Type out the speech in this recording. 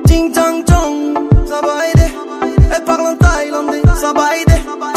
Ting tang tong, ça va aider. Elle parle en thaïlandais, ça va aider.